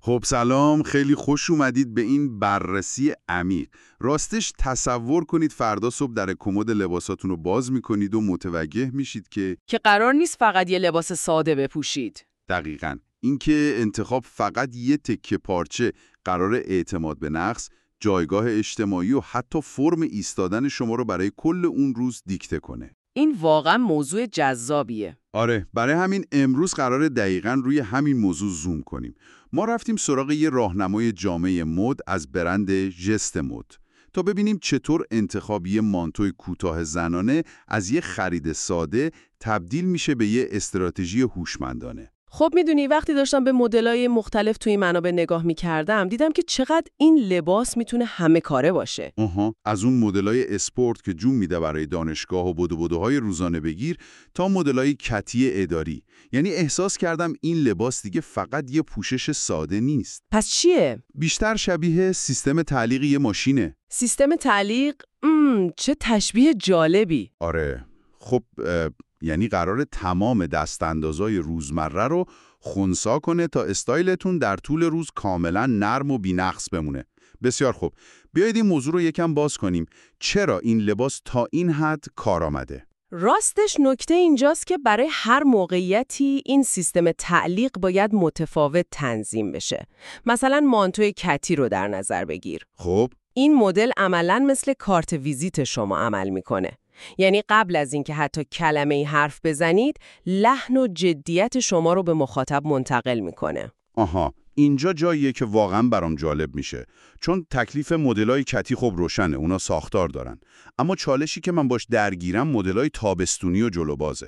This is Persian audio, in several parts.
خب سلام، خیلی خوش اومدید به این بررسی عمیق. راستش تصور کنید فردا صبح در کمد لباساتون رو باز میکنید و متوجه میشید که قرار نیست فقط یه لباس ساده بپوشید. دقیقاً اینکه انتخاب فقط یه تکه پارچه قرار اعتماد به نفس، جایگاه اجتماعی و حتی فرم ایستادن شما رو برای کل اون روز دیکته کنه. این واقعا موضوع جذابیه. آره، برای همین امروز قراره دقیقاً روی همین موضوع زوم کنیم. ما رفتیم سراغ یه راهنمای جامعه مد از برند ژست مد تا ببینیم چطور انتخاب یه مانتوی کوتاه زنانه از یه خرید ساده تبدیل میشه به یه استراتژی هوشمندانه. خب میدونی وقتی داشتم به مدل‌های مختلف توی منابع نگاه می‌کردم دیدم که چقدر این لباس میتونه همه کاره باشه. از اون مدل‌های اسپورت که جون میده برای دانشگاه و بدوهای روزانه بگیر تا مدل‌های کتی اداری. یعنی احساس کردم این لباس دیگه فقط یه پوشش ساده نیست. پس چیه؟ بیشتر شبیه سیستم تعلیق یه ماشینه. سیستم تعلیق؟ چه تشبیه جالبی. آره. خب یعنی قراره تمام دستاندازای روزمره رو خنثی کنه تا استایلتون در طول روز کاملا نرم و بی‌نقص بمونه. بسیار خوب. بیایید این موضوع رو یکم باز کنیم. چرا این لباس تا این حد کار آمده؟ راستش نکته اینجاست که برای هر موقعیتی این سیستم تعلیق باید متفاوت تنظیم بشه. مثلا مانتوی کتی رو در نظر بگیر. خب این مدل عملاً مثل کارت ویزیت شما عمل میکنه. یعنی قبل از اینکه حتی کلمه‌ای حرف بزنید، لحن و جدیت شما رو به مخاطب منتقل میکنه. اینجا جاییه که واقعا برام جالب میشه. چون تکلیف مدلای کتی خب روشنه، اونا ساختار دارن. اما چالشی که من باش درگیرم مدلای تابستونی و جلوبازه.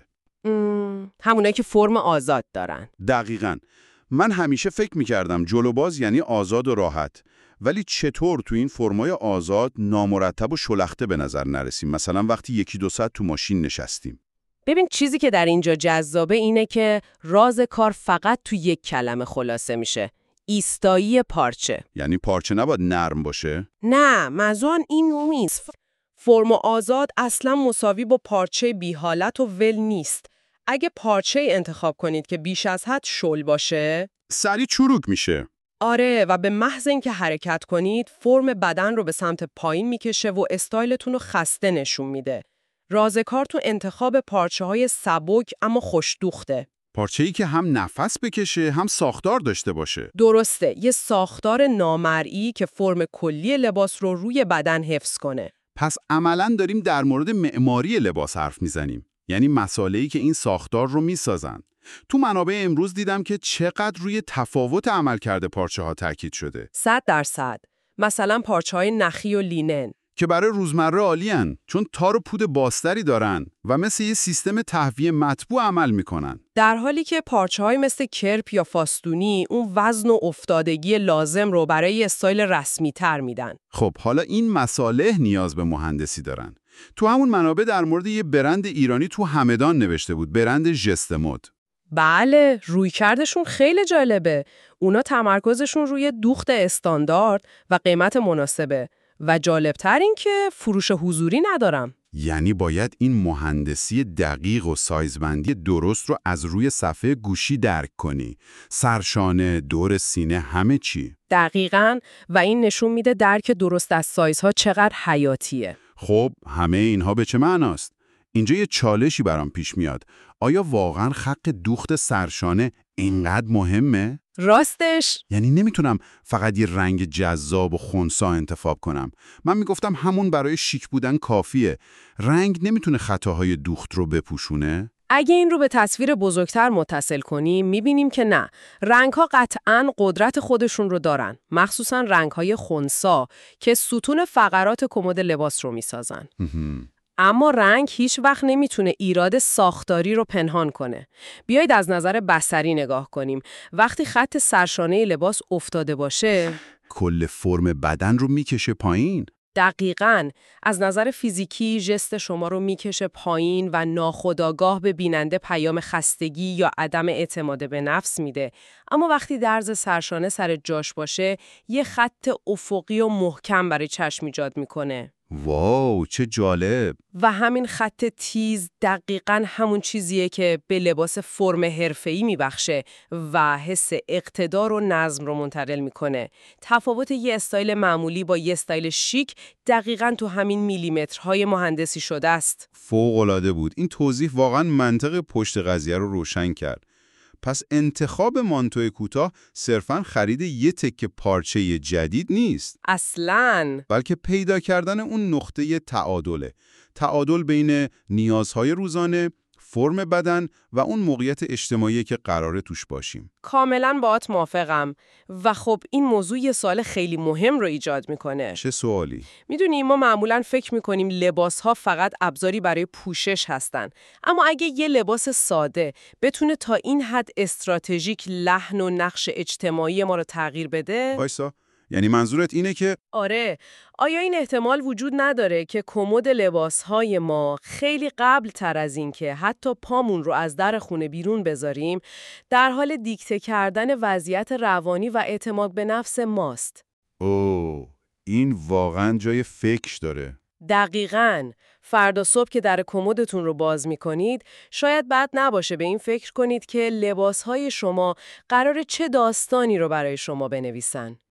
همونایی که فرم آزاد دارن. دقیقاً. من همیشه فکر میکردم جلوباز یعنی آزاد و راحت. ولی چطور تو این فرمای آزاد نامرتب و شلخته به نظر نرسیم؟ مثلا وقتی یکی دو ساعت تو ماشین نشستیم. ببین چیزی که در اینجا جذابه اینه که راز کار فقط تو یک کلمه خلاصه میشه. ایستایی پارچه. یعنی پارچه نباید نرم باشه؟ نه، منظورم این نیست. فرم آزاد اصلا مساوی با پارچه بی حالت و ول نیست. اگه پارچه انتخاب کنید که بیش از حد شل باشه، سری چروک میشه. آره، و به محض اینکه حرکت کنید فرم بدن رو به سمت پایین میکشه و استایلتون رو خسته نشون میده. راز کار تو انتخاب پارچه‌های سبک اما خوش‌دوخته. پارچه‌ای که هم نفس بکشه هم ساختار داشته باشه. درسته، یه ساختار نامرئی که فرم کلی لباس رو روی بدن حفظ کنه. پس عملاً داریم در مورد معماری لباس حرف میزنیم. یعنی مسائلی که این ساختار رو میسازن. تو منابع امروز دیدم که چقدر روی تفاوت عملکرد پارچه‌ها تاکید شده. 100%. مثلا پارچه‌های نخی و لینن که برای روزمره عالی‌ان، چون تار و پود بازتری دارن و مثل یه سیستم تهویه مطبوع عمل میکنن. در حالی که پارچه‌های مثل کرپ یا فاستونی اون وزن و افتادگی لازم رو برای استایل رسمی‌تر میدن. خب حالا این مصالح نیاز به مهندسی دارن. تو همون منابع در مورد یه برند ایرانی تو همدان نوشته بود، برند ژست مد. بله، رویکردشون خیلی جالبه. اونا تمرکزشون روی دوخت استاندارد و قیمت مناسبه و جالبتر این که فروش حضوری ندارم. یعنی باید این مهندسی دقیق و سایزبندی درست رو از روی صفحه گوشی درک کنی. سرشانه، دور سینه، همه چی. دقیقاً، و این نشون میده درک درست از سایزها چقدر حیاتیه. خب همه اینها به چه معناست؟ اینجا یه چالشی برام پیش میاد. آیا واقعاً خط دوخت سرشانه اینقدر مهمه؟ راستش؟ یعنی نمیتونم فقط یه رنگ جذاب و خنثی انتخاب کنم. من میگفتم همون برای شیک بودن کافیه. رنگ نمیتونه خطاهای دوخت رو بپوشونه؟ اگه این رو به تصویر بزرگتر متصل کنیم میبینیم که نه. رنگ‌ها قطعاً قدرت خودشون رو دارن. مخصوصاً رنگ‌های خنثی که ستون فقرات کمد لباس رو میسازن. اما رنگ هیچ وقت نمیتونه ایراد ساختاری رو پنهان کنه. بیایید از نظر بصری نگاه کنیم. وقتی خط سرشانه لباس افتاده باشه، کل فرم بدن رو میکشه پایین. دقیقاً. از نظر فیزیکی ژست شما رو میکشه پایین و ناخودآگاه به بیننده پیام خستگی یا عدم اعتماد به نفس میده. اما وقتی درز سرشانه سر جاش باشه، یه خط افقی و محکم برای چشم ایجاد میکنه. واو، چه جالب. و همین خط تیز دقیقاً همون چیزیه که به لباس فرم حرفه‌ای میبخشه و حس اقتدار و نظم رو منتقل میکنه. تفاوت یه استایل معمولی با یه استایل شیک دقیقاً تو همین میلیمترهای مهندسی شده است. فوق‌العاده بود. این توضیح واقعاً منطق پشت قضیه رو روشن کرد. پس انتخاب مانتو کوتاه صرفاً خرید یه تکه پارچه جدید نیست. اصلاً. بلکه پیدا کردن اون نقطه تعادله. تعادل بین نیازهای روزانه، فرم بدن و اون موقعیت اجتماعی که قراره توش باشیم. کاملاً باهات موافقم. و خب این موضوع یه سوال خیلی مهم رو ایجاد میکنه. چه سوالی؟ میدونی ما معمولاً فکر میکنیم لباس‌ها فقط ابزاری برای پوشش هستن. اما اگه یه لباس ساده بتونه تا این حد استراتژیک لحن و نقش اجتماعی ما رو تغییر بده؟ وایسا، یعنی منظورت اینه که آره. آیا این احتمال وجود نداره که کمد لباس‌های ما خیلی قبل تر از این که حتی پامون رو از در خونه بیرون بذاریم، در حال دیکته کردن وضعیت روانی و اعتماد به نفس ماست؟ این واقعاً جای فکر داره. دقیقاً. فردا صبح که در کمدتون رو باز می‌کنید، شاید بد نباشه به این فکر کنید که لباس‌های شما قراره چه داستانی رو برای شما بنویسن.